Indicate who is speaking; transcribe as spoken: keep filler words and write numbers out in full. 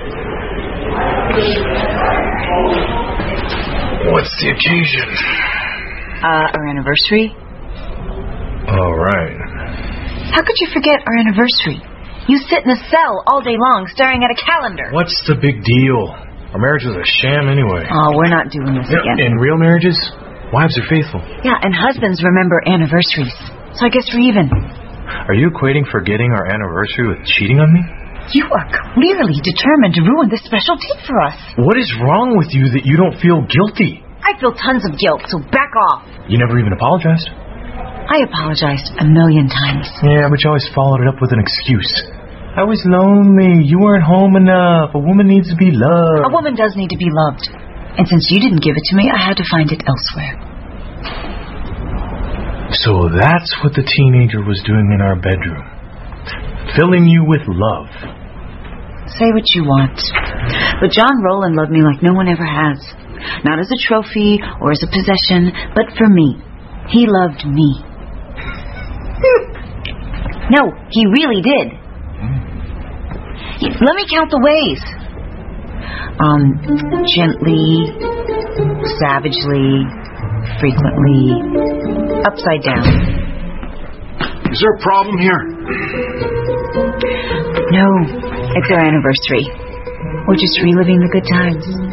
Speaker 1: What's the occasion?
Speaker 2: Uh, our anniversary.
Speaker 1: All right.
Speaker 2: How could you forget our anniversary? You sit in a cell all day long staring at a calendar.
Speaker 1: What's the big deal? Our marriage was a sham anyway.
Speaker 2: Oh, we're not doing this
Speaker 1: Yeah,
Speaker 2: again.
Speaker 1: in real marriages, wives are faithful.
Speaker 2: Yeah, and husbands remember anniversaries. So I guess we're even.
Speaker 1: Are you equating forgetting our anniversary with cheating on me?
Speaker 2: You are clearly determined to ruin this special date for us.
Speaker 1: What is wrong with you that you don't feel guilty?
Speaker 2: I feel tons of guilt, so back off.
Speaker 1: You never even apologized.
Speaker 2: I apologized a million times.
Speaker 1: Yeah, but you always followed it up with an excuse. I was lonely. You weren't home enough. A woman needs to be loved.
Speaker 2: A woman does need to be loved. And since you didn't give it to me, I had to find it elsewhere.
Speaker 1: So that's what the teenager was doing in our bedroom. Filling you with love.
Speaker 2: Say what you want. But John Rowland loved me like no one ever has. Not as a trophy or as a possession, but for me. He loved me. No, he really did. He, let me count the ways. Um, gently, savagely, frequently, upside down.
Speaker 3: Is there a problem here?
Speaker 2: No, it's our anniversary. We're just reliving the good times.